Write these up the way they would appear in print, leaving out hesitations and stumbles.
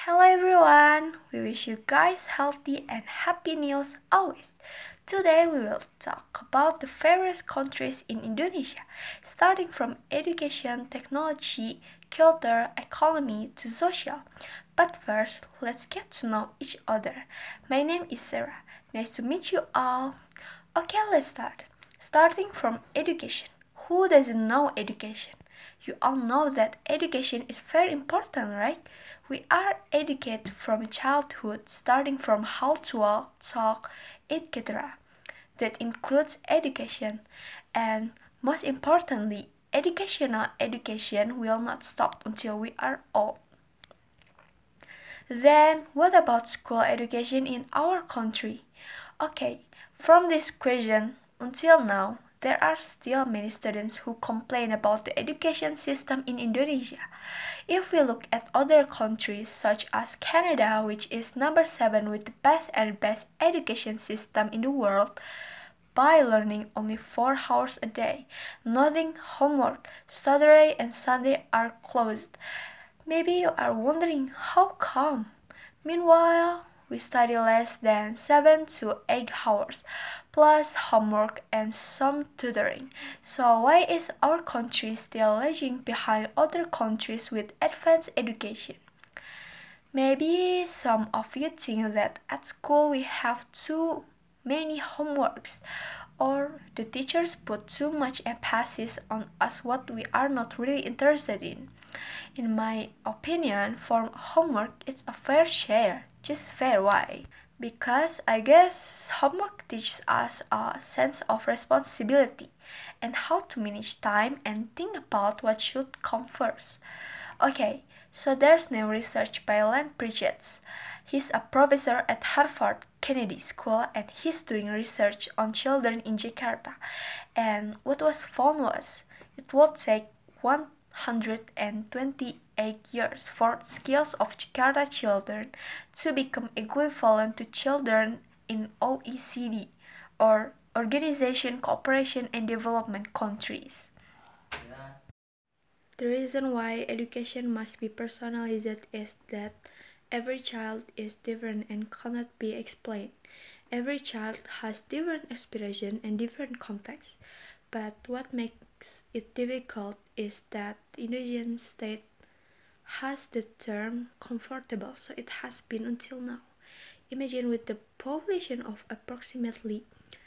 Hello everyone! We wish you guys healthy and happy news always. Today we will talk about the various countries in Indonesia, starting from education, technology, culture, economy to social. But first, let's get to know each other. My name is Sarah. Nice to meet you all. Okay, let's start. Starting from education. Who doesn't know education? You all know that education is very important, right? We are educated from childhood, starting from how to walk, talk, etc. That includes education, and most importantly, educational education will not stop until we are old. Then, what about school education in our country? Okay, from this question until now, there are still many students who complain about the education system in Indonesia. If we look at other countries such as Canada, which is number 7 with the best education system in the world, by learning only 4 hours a day, nothing homework, Saturday and Sunday are closed. Maybe you are wondering how come. Meanwhile, we study less than 7 to 8 hours, plus homework and some tutoring. So why is our country still lagging behind other countries with advanced education? Maybe some of you think that at school we have too many homeworks, or the teachers put too much emphasis on us what we are not really interested in. In my opinion, for homework it's a fair share, just fair. Why? Because I guess homework teaches us a sense of responsibility and how to manage time and think about what should come first. Okay, so there's new research by Len Pritchett. He's a professor at Harvard Kennedy School and he's doing research on children in Jakarta. And what was found was it would take 128 years for skills of Jakarta children to become equivalent to children in OECD or Organization Cooperation and Development countries. The reason why education must be personalized is that every child is different and cannot be explained. Every child has different aspirations and different contexts. But what makes it difficult is that the Indonesian state has the term comfortable, so it has been until now. Imagine with the population of approximately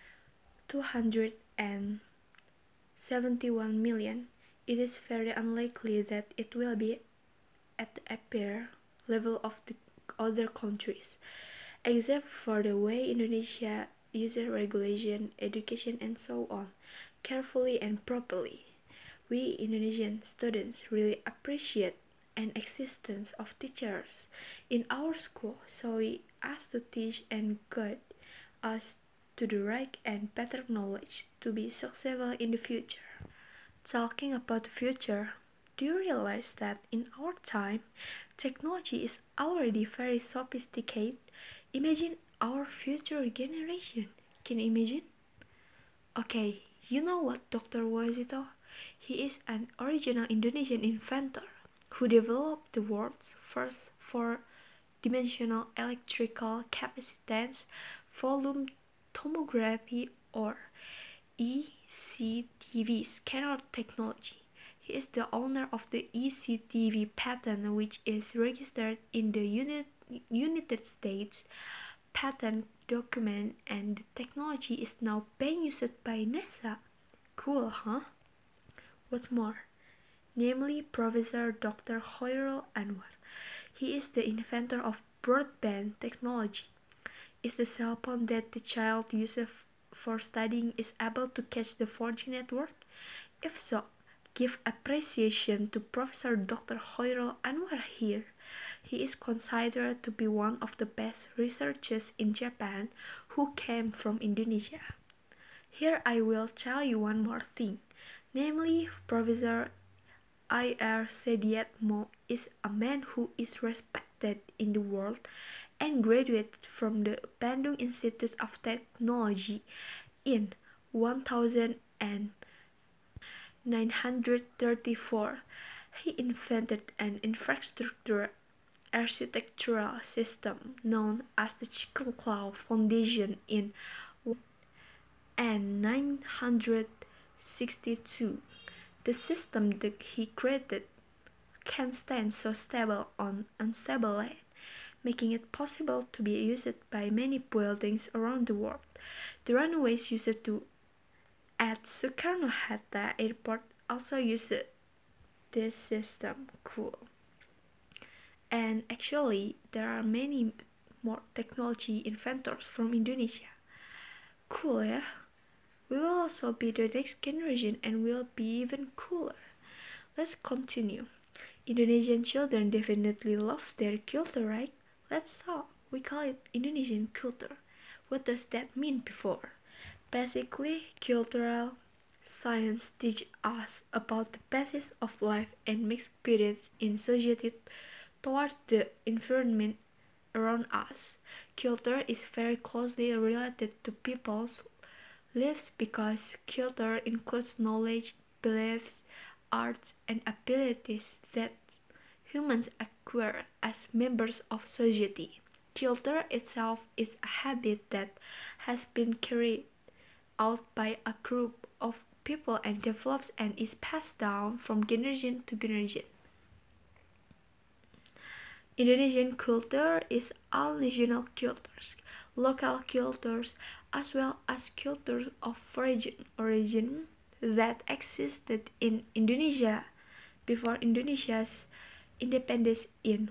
271 million, it is very unlikely that it will be at the upper level of the other countries, except for the way Indonesia uses regulation, education, and so on, carefully and properly. We Indonesian students really appreciate an existence of teachers in our school, so we ask to teach and guide us to the right and better knowledge to be successful in the future. Talking about the future, do you realize that in our time, technology is already very sophisticated? Imagine our future generation. Can you imagine? Okay, you know what Dr. Wazito? He is an original Indonesian inventor who developed the world's first four-dimensional electrical capacitance volume tomography or ECTV scanner technology. He is the owner of the ECTV patent, which is registered in the United States patent document, and the technology is now being used by NASA. Cool, huh? What's more, namely Professor Dr. Khairul Anwar. He is the inventor of broadband technology. Is the cell phone that the child uses for studying is able to catch the 4G network? If so, give appreciation to Professor Dr. Khairul Anwar here. He is considered to be one of the best researchers in Japan who came from Indonesia. Here I will tell you one more thing, namely Professor Ir Sediatmo is a man who is respected in the world and graduated from the Bandung Institute of Technology in 1934. He invented an infrastructure architectural system known as the Chickalclaw Foundation in 962. The system that he created can stand so stable on unstable land, making it possible to be used by many buildings around the world. The runways used to at Sukarno-Hatta Airport also use this system. Cool. And actually, there are many more technology inventors from Indonesia. Cool, yeah? We will also be the next generation and will be even cooler. Let's continue. Indonesian children definitely love their culture, right? Let's talk. We call it Indonesian culture. What does that mean before? Basically, cultural science teaches us about the basis of life and makes guidance in society towards the environment around us. Culture is very closely related to people's lives because culture includes knowledge, beliefs, arts, and abilities that humans acquire as members of society. Culture itself is a habit that has been carried out by a group of people and develops and is passed down from generation to generation. Indonesian culture is all national cultures, local cultures, as well as cultures of origin that existed in Indonesia before Indonesia's independence in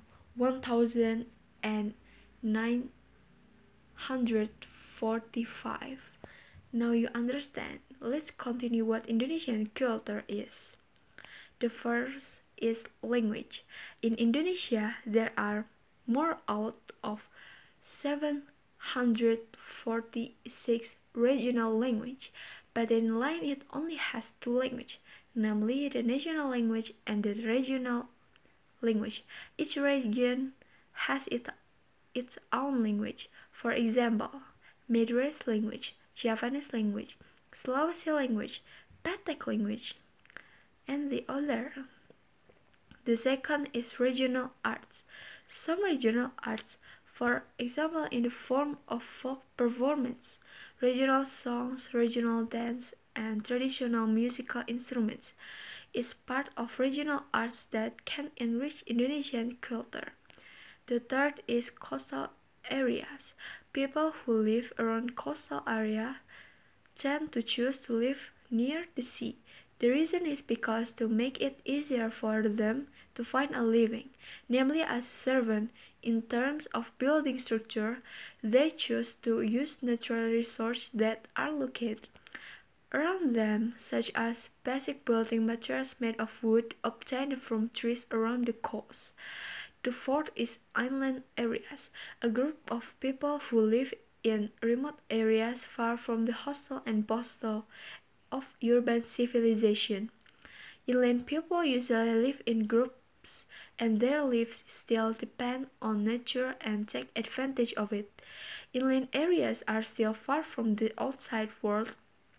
1945. Now you understand. Let's continue what Indonesian culture is. The first is language. In Indonesia, there are more out of 746 regional language, but in line it only has two languages, namely the national language and the regional language. Each region has its own language. For example, Madras language, Javanese language, Sulawesi language, Batak language, and the other. The second is regional arts. Some regional arts, for example in the form of folk performance, regional songs, regional dance, and traditional musical instruments, is part of regional arts that can enrich Indonesian culture. The third is coastal areas. People who live around coastal area tend to choose to live near the sea. The reason is because to make it easier for them to find a living, namely as a servant. In terms of building structure, they choose to use natural resources that are located around them, such as basic building materials made of wood obtained from trees around the coast. The fourth is inland areas, a group of people who live in remote areas far from the hustle and bustle of urban civilization. Inland people usually live in groups and their lives still depend on nature and take advantage of it. Inland areas are still far from the outside world.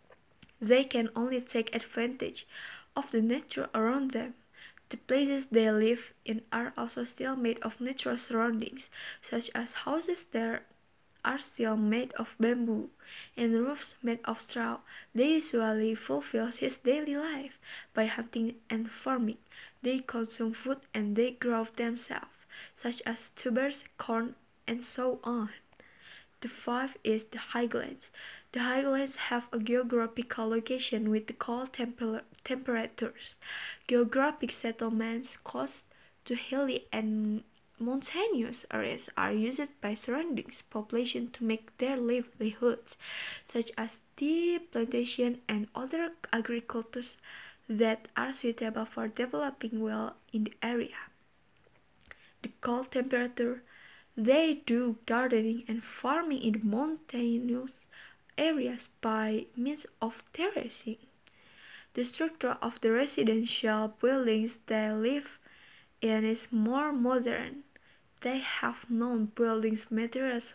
They can only take advantage of the nature around them. The places they live in are also still made of natural surroundings, such as houses that are still made of bamboo and roofs made of straw. They usually fulfill his daily life by hunting and farming. They consume food and they grow themselves, such as tubers, corn, and so on. The fifth is the highlands. The highlands have a geographical location with cold temperatures. Geographic settlements close to hilly and mountainous areas are used by surrounding population to make their livelihoods, such as tea plantation and other agricultures that are suitable for developing well in the area. The cold temperature, they do gardening and farming in mountainous areas by means of terracing. The structure of the residential buildings they live in is more modern. They have known buildings materials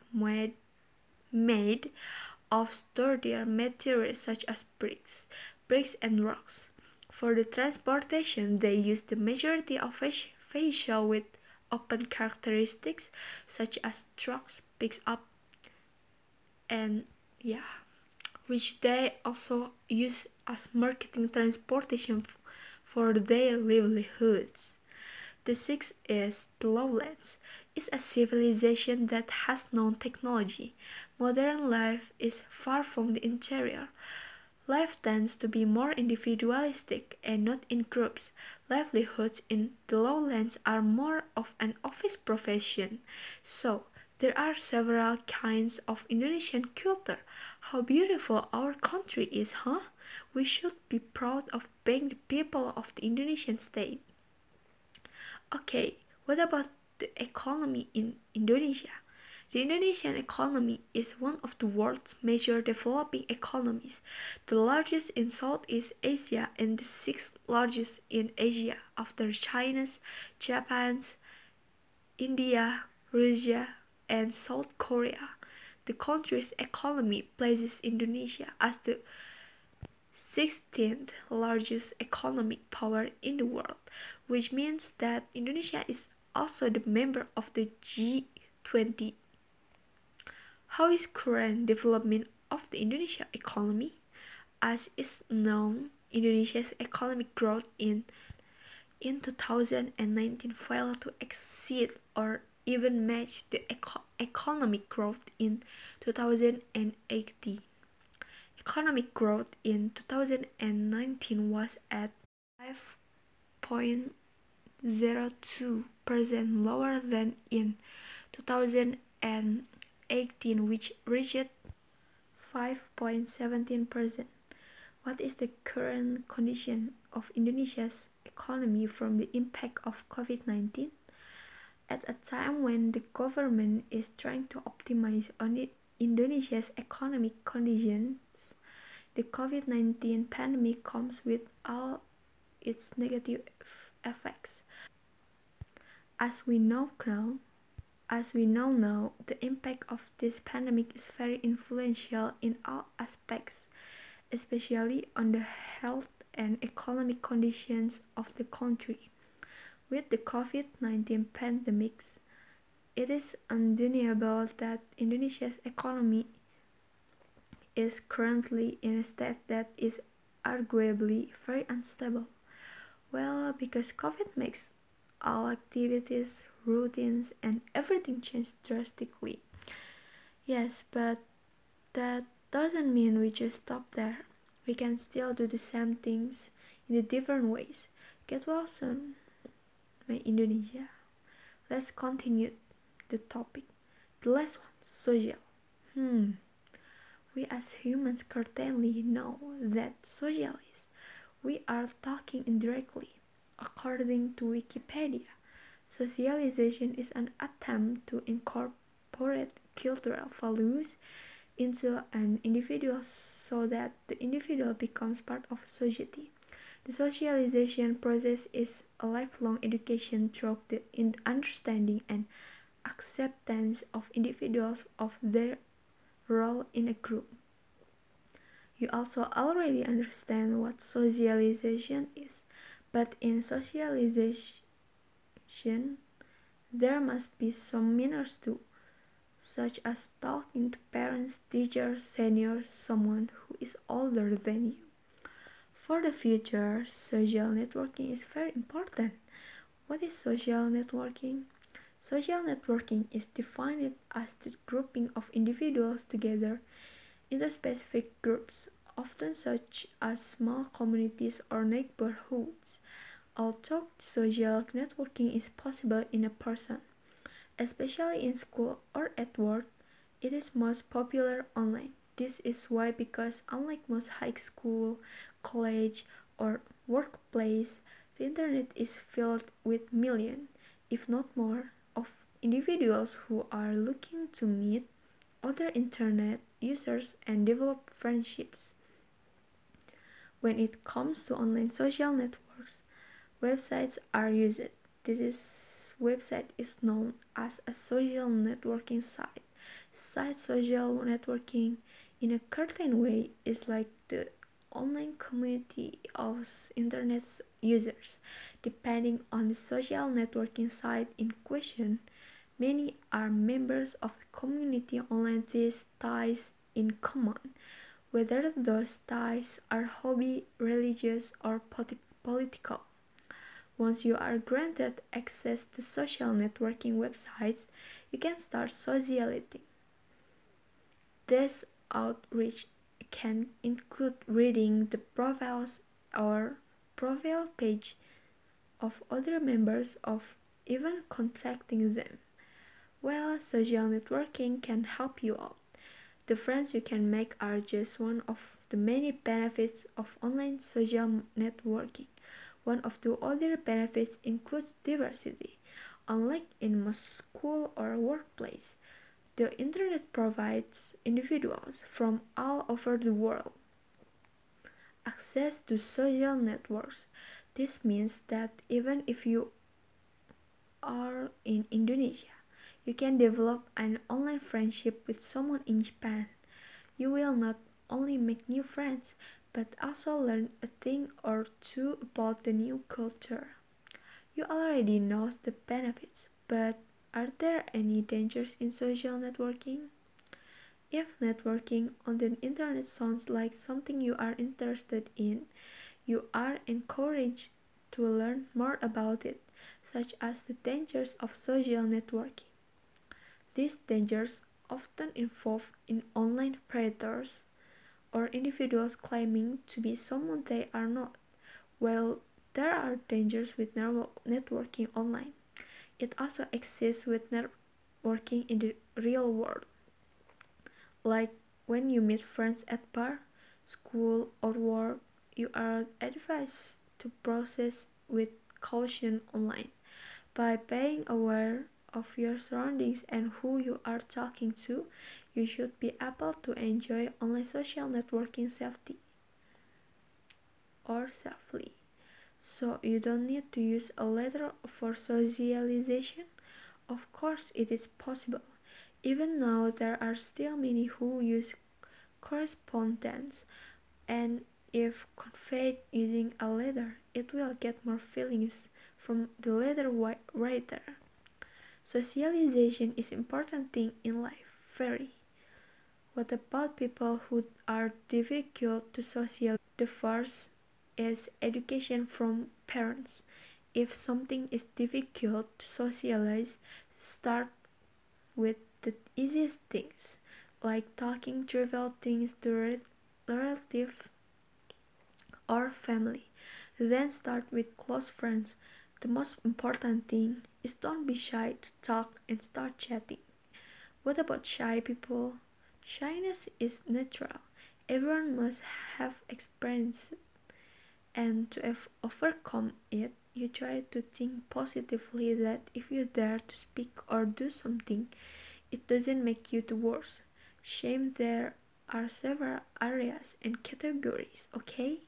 made of sturdier materials such as bricks and rocks. For the transportation, they use the majority of fascia with open characteristics such as trucks, picks up, and which they also use as marketing transportation for their livelihoods. The sixth is the lowlands. It's a civilization that has no technology. Modern life is far from the interior. Life tends to be more individualistic and not in groups. Livelihoods in the lowlands are more of an office profession. So, there are several kinds of Indonesian culture. How beautiful our country is, huh? We should be proud of being the people of the Indonesian state. Okay, what about the economy in Indonesia? The Indonesian economy is one of the world's major developing economies, the largest in Southeast Asia and the sixth largest in Asia after China's, Japan's, India, Russia, and South Korea. The country's economy places Indonesia as the 16th largest economic power in the world, which means that Indonesia is also the member of the G20. How is current development of the Indonesia economy? As is known, Indonesia's economic growth in 2019 failed to exceed or even match the economic growth in 2018. Economic growth in 2019 was at 5.02%, lower than in 2018, which reached 5.17%. What is the current condition of Indonesia's economy from the impact of COVID-19? At a time when the government is trying to optimize on Indonesia's economic conditions, the COVID-19 pandemic comes with all its negative effects. As we know now, the impact of this pandemic is very influential in all aspects, especially on the health and economic conditions of the country. With the COVID-19 pandemic, it is undeniable that Indonesia's economy is currently in a state that is arguably very unstable. Well, because COVID makes all activities, routines, and everything change drastically. Yes, but that doesn't mean we just stop there. We can still do the same things in the different ways. Get well soon, my Indonesia. Let's continue the topic. The last one, social. We as humans certainly know that social is. We are talking indirectly. According to Wikipedia, socialization is an attempt to incorporate cultural values into an individual so that the individual becomes part of society. The socialization process is a lifelong education through the understanding and acceptance of individuals of their role in a group. You also already understand what socialization is, but in socialization there must be some manners too, such as talking to parents, teachers, seniors, someone who is older than you. For the future, social networking is very important. What is social networking? Social networking is defined as the grouping of individuals together into specific groups, often such as small communities or neighborhoods. Although social networking is possible in a person, especially in school or at work, it is most popular online. This is why, because unlike most high school, college, or workplace, the internet is filled with millions, if not more, of individuals who are looking to meet other internet users and develop friendships. When it comes to online social networks, websites are used. Website is known as a social networking site. Social networking, in a certain way, is like the online community of internet users. Depending on the social networking site in question, many are members of the community online these ties in common, whether those ties are hobby, religious, or political. Once you are granted access to social networking websites, you can start socializing. This outreach can include reading the profiles or profile page of other members of even contacting them. Well, social networking can help you out. The friends you can make are just one of the many benefits of online social networking. One of the other benefits includes diversity. Unlike in most school or workplace, the internet provides individuals from all over the world access to social networks. This means that even if you are in Indonesia, you can develop an online friendship with someone in Japan. You will not only make new friends, but also learn a thing or two about the new culture. You already know the benefits, but are there any dangers in social networking? If networking on the internet sounds like something you are interested in, you are encouraged to learn more about it, such as the dangers of social networking. These dangers often involve in online predators or individuals claiming to be someone they are not. While there are dangers with networking online, it also exists with networking in the real world, like when you meet friends at bar, school, or work. You are advised to process with caution online. By being aware of your surroundings and who you are talking to, you should be able to enjoy online social networking safely. So you don't need to use a letter for socialization. Of course, it is possible. Even now, there are still many who use correspondence, and if conveyed using a letter, it will get more feelings from the letter writer. Socialization is important thing in life, very. What about people who are difficult to socialize? The first is education from parents. If something is difficult to socialize, start with the easiest things, like talking trivial things to relatives or family. Then start with close friends. The most important thing is don't be shy to talk and start chatting. What about shy people? Shyness is natural. Everyone must have experience, and to overcome it, you try to think positively that if you dare to speak or do something, it doesn't make you the worse. Shame there are several areas and categories, okay?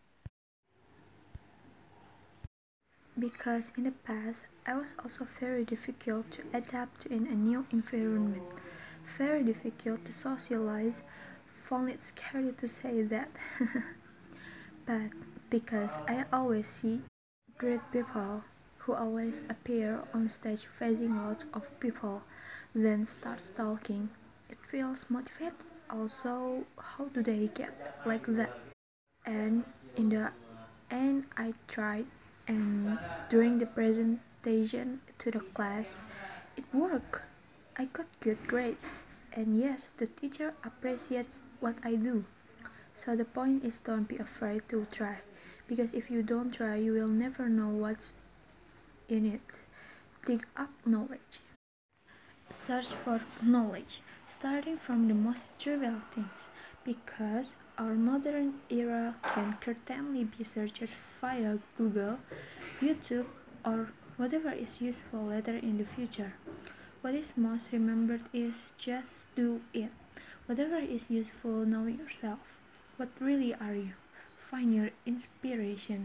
Because in the past, I was also very difficult to adapt in a new environment, very difficult to socialize. Found it scary to say that, but because I always see great people who always appear on stage facing lots of people, then starts talking. It feels motivated. Also, how do they get like that? And in the end, I tried, and during the presentation to the class, it worked. I got good grades, and yes, the teacher appreciates what I do. So the point is, don't be afraid to try, because if you don't try, you will never know what's in it. Dig up knowledge. Search for knowledge, starting from the most trivial things, because our modern era can certainly be searched via Google, YouTube, or whatever is useful later in the future. What is most remembered is just do it. Whatever is useful, know yourself. What really are you? Find your inspiration,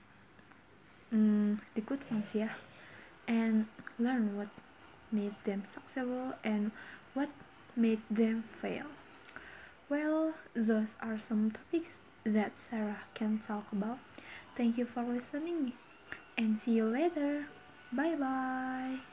the good ones, yeah, and learn what made them successful and what made them fail. Well, those are some topics that Sarah can talk about. Thank you for listening and see you later. Bye bye.